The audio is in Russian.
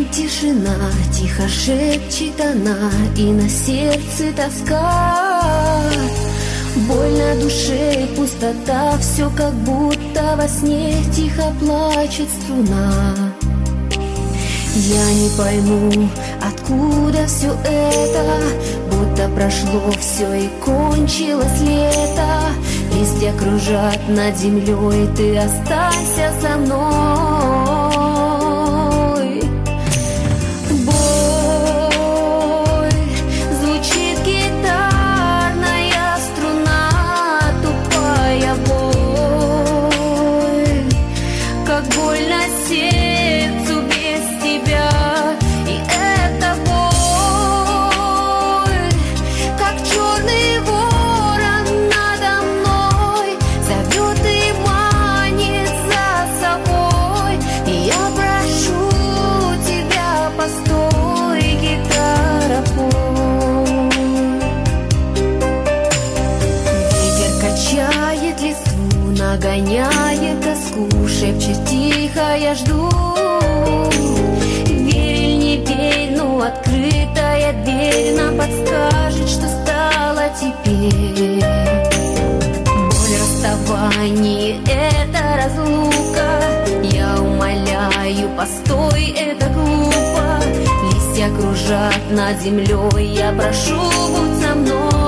тишина, тихо шепчет она, и на сердце тоска. Боль на душе и пустота, все как будто во сне тихо плачет струна. Я не пойму, откуда все это, будто прошло все и кончилось лето. Листья кружат над землей, ты останься со мной. Боль, звучит гитарная струна, тупая боль, как больно сердцу без тебя. И эта боль, как черный ворон надо мной, зовет и манит за собой. И я прошу тебя, постой, гитара, пой. Ветер качает листву, нагоняет тоску, шепчет тихо, я жду. Верь или не верь, но открытая дверь нам подскажет, что стало теперь. Боль расставания — это разлука. Я умоляю, постой, это глупо. Листья кружат над землей, я прошу, будь со мной.